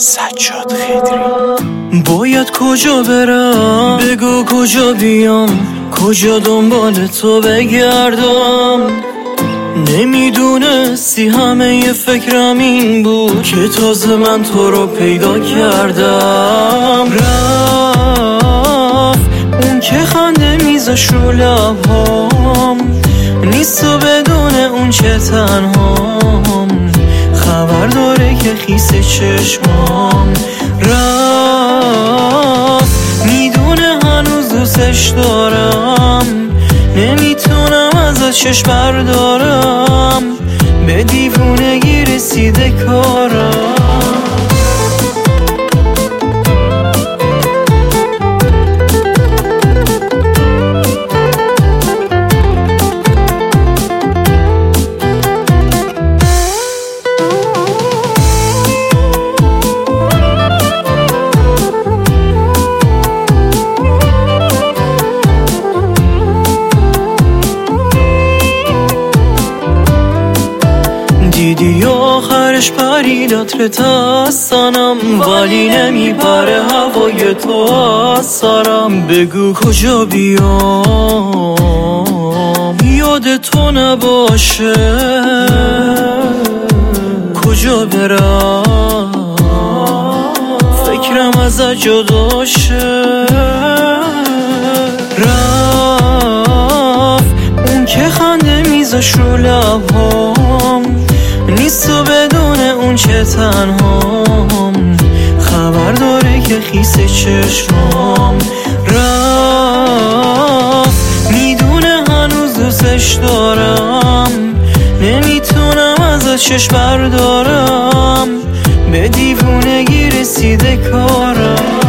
سجاد خدری. باید کجا برم؟ بگو کجا بیام، کجا دنبال تو بگردم. نمیدونستی همه ی فکرم این بود که تازه من تو رو پیدا کردم. رفت اون که خنده میذاش رو لبهام، نیست و بدون اون چه تنهام. خبر داره که خیس چشمام. رفت میدونه هنوز دوستش دارم، نمیتونم ازش چشم بردارم. به دیوونگی رسیده کارم. دیدی آخرش پرید عطر دستانم، ولی نمیپره هوای تو از سرم. بگو کجا بیام یاد تو نباشه، کجا برم فکرم ازت جداشه. رفت اون که خنده میذاش رو لبهام، نیست و بدون اون چه تنهام. خبر داره که خیس چشمام. رفت میدونه هنوز دوستش دارم، نمیتونم ازش چشم بردارم. به دیوونگی رسیده کارم.